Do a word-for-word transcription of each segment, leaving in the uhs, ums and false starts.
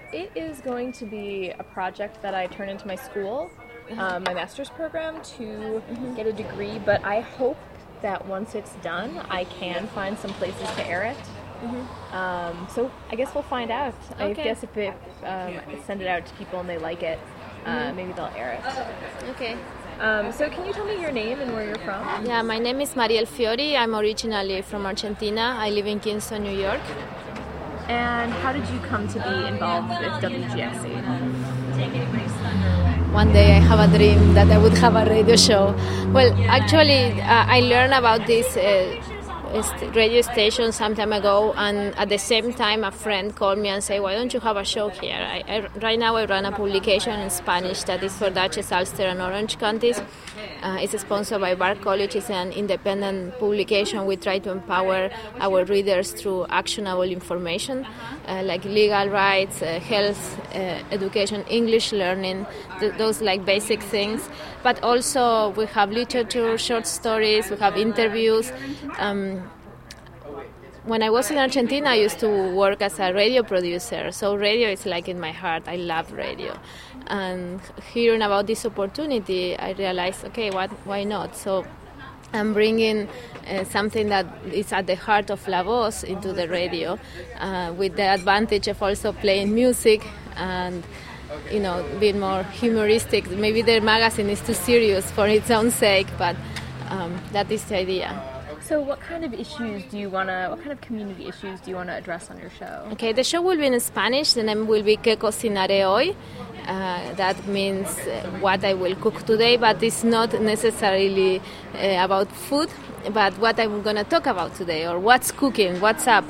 it is going to be a project that I turn into my school, um, my master's program, to mm-hmm. get a degree, but I hope that once it's done, I can find some places to air it. Mm-hmm. Um, so I guess we'll find out. Okay. I guess if it, um, I send it out to people and they like it, uh, mm-hmm. maybe they'll air it. Okay. Um, so can you tell me your name and where you're from? Yeah, my name is Mariel Fiori. I'm originally from Argentina. I live in Kingston, New York. And how did you come to be involved with W G X C? One day I have a dream that I would have a radio show. Well, actually, uh, I learned about this uh, radio station some time ago, and at the same time a friend called me and said, why don't you have a show here? I, I, right now I run a publication in Spanish that is for Dutchess, Ulster and Orange counties. Uh, it's sponsored by Bard College. It's an independent publication. We try to empower our readers through actionable information uh, like legal rights, uh, health, uh, education, English learning, th- those like basic things. But also we have literature, short stories, we have interviews. Um, When I was in Argentina, I used to work as a radio producer, so radio is like in my heart. I love radio. And hearing about this opportunity, I realized, okay, what? Why not? So I'm bringing uh, something that is at the heart of La Voz into the radio, uh, with the advantage of also playing music and, you know, being more humoristic. Maybe the magazine is too serious for its own sake, but um, that is the idea. So what kind of issues do you want to, what kind of community issues do you want to address on your show? Okay, the show will be in Spanish. The name will be ¿Qué cocinaré hoy? Uh, that means uh, what I will cook today, but it's not necessarily uh, about food, but what I'm going to talk about today, or what's cooking, what's up.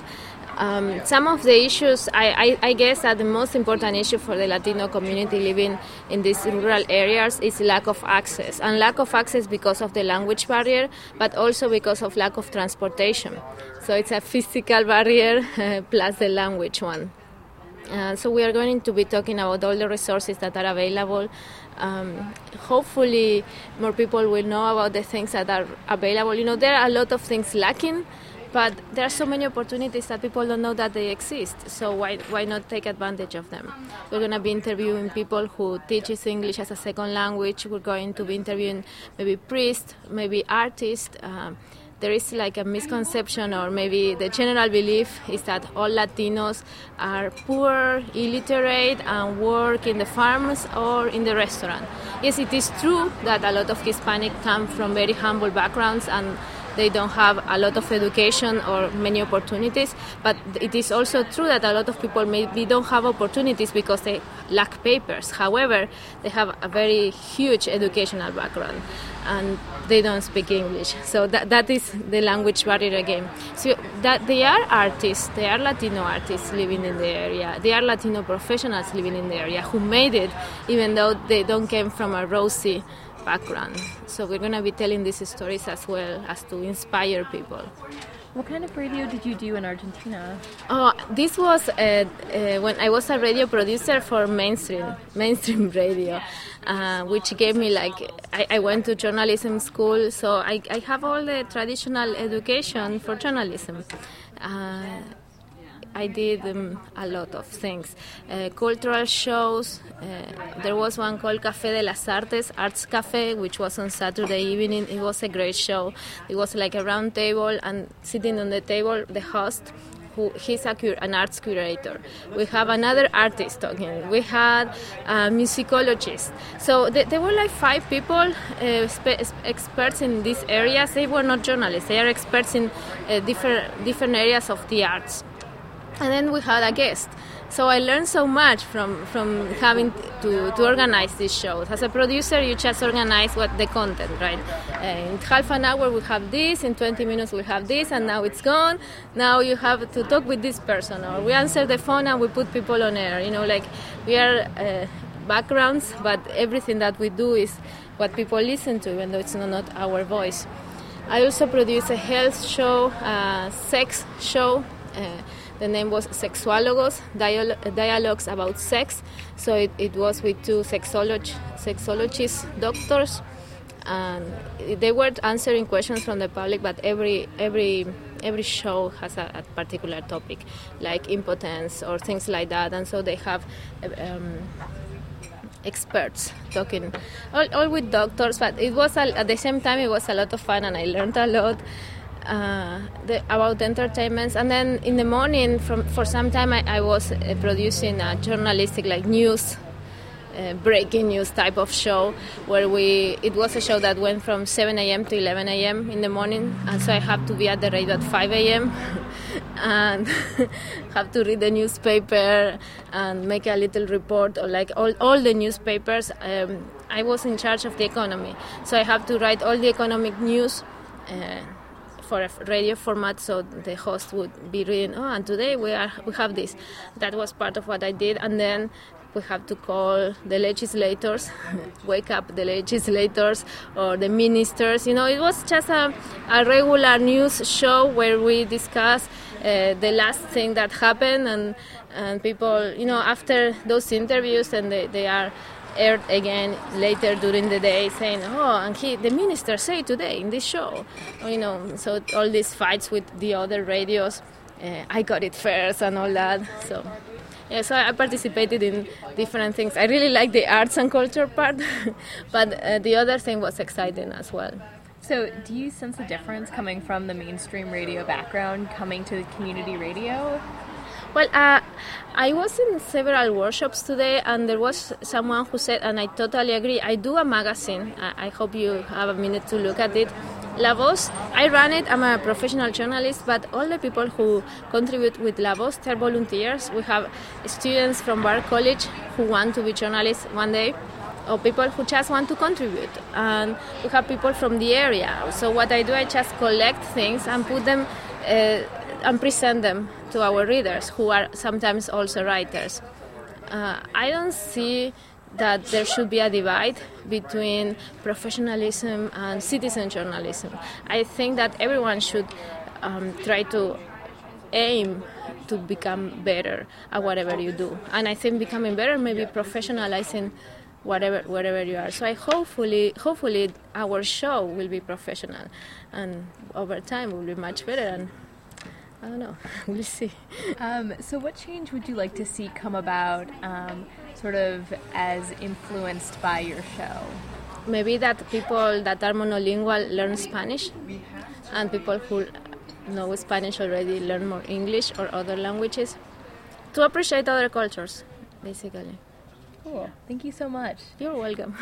Um, some of the issues, I, I, I guess that the most important issue for the Latino community living in these rural areas is lack of access. And lack of access because of the language barrier, but also because of lack of transportation. So it's a physical barrier uh, plus the language one. Uh, so we are going to be talking about all the resources that are available. Um, hopefully more people will know about the things that are available. You know, there are a lot of things lacking, but there are so many opportunities that people don't know that they exist. So why why not take advantage of them? We're going to be interviewing people who teaches English as a second language. We're going to be interviewing maybe priests, maybe artists. Um, there is like a misconception, or maybe the general belief is that all Latinos are poor, illiterate, and work in the farms or in the restaurant. Yes, it is true that a lot of Hispanic come from very humble backgrounds and they don't have a lot of education or many opportunities, but it is also true that a lot of people maybe don't have opportunities because they lack papers. However, they have a very huge educational background and they don't speak English. So that that is the language barrier again. So that they are artists, they are Latino artists living in the area, they are Latino professionals living in the area who made it even though they don't come from a rosy background. So we're going to be telling these stories as well as to inspire people. What kind of radio did you do in Argentina? Oh, this was uh, uh, when I was a radio producer for mainstream mainstream radio, uh, which gave me like, I, I went to journalism school, so I, I have all the traditional education for journalism. Uh, I did um, a lot of things, uh, cultural shows. Uh, there was one called Café de las Artes, Arts Cafe, which was on Saturday evening. It was a great show. It was like a round table, and sitting on the table, the host, who he's a cur- an arts curator. We have another artist talking. We had a musicologist. So th- there were like five people, uh, spe- experts in these areas. They were not journalists. They are experts in uh, different different areas of the arts. And then we had a guest. So I learned so much from, from having to, to organize these shows. As a producer, you just organize what the content, right? Uh, in half an hour we have this, in twenty minutes we have this, and now it's gone. Now you have to talk with this person, or we answer the phone and we put people on air. You know, like we are uh, backgrounds, but everything that we do is what people listen to, even though it's not, not our voice. I also produce a health show, a sex show. Uh, The name was Sexuálogos, dial- dialogues about sex. So it, it was with two sexolog- sexologist doctors. And they were answering questions from the public, but every every every show has a, a particular topic, like impotence or things like that, and so they have um, experts talking, all, all with doctors. But it was a, at the same time it was a lot of fun, and I learned a lot uh, the, about entertainments. And then in the morning, from for some time, I, I was uh, producing a journalistic like news. Uh, breaking news type of show where we it was a show that went from seven a.m. to eleven a.m. in the morning, and so I have to be at the radio at five a.m. and have to read the newspaper and make a little report, or like all, all the newspapers. um, I was in charge of the economy, so I have to write all the economic news uh, for a radio format, so the host would be reading, oh, and today we are we have this. That was part of what I did. And then we have to call the legislators, wake up the legislators or the ministers. You know, it was just a, a regular news show where we discuss uh, the last thing that happened, and and people, you know, after those interviews, and they, they are aired again later during the day, saying, oh, and he, the minister said today in this show, or, you know, so all these fights with the other radios, uh, I got it first and all that, so... Yeah, so I participated in different things. I really like the arts and culture part, but uh, the other thing was exciting as well. So do you sense a difference coming from the mainstream radio background, coming to community radio? Well, uh, I was in several workshops today, and there was someone who said, and I totally agree, I do a magazine. I, I hope you have a minute to look at it. La Voz, I run it, I'm a professional journalist, but all the people who contribute with La Voz, they're volunteers. We have students from Bard College who want to be journalists one day, or people who just want to contribute. And we have people from the area. So what I do, I just collect things and put them uh, and present them to our readers, who are sometimes also writers. Uh, I don't see that there should be a divide between professionalism and citizen journalism. I think that everyone should um, try to aim to become better at whatever you do. And I think becoming better may be professionalizing whatever wherever you are. So I hopefully hopefully our show will be professional, and over time will be much better. And I don't know, we'll see. Um, so what change would you like to see come about, um, sort of as influenced by your show? Maybe that people that are monolingual learn Spanish, and people who know Spanish already learn more English or other languages, to appreciate other cultures, basically. Cool. Thank you so much. You're welcome.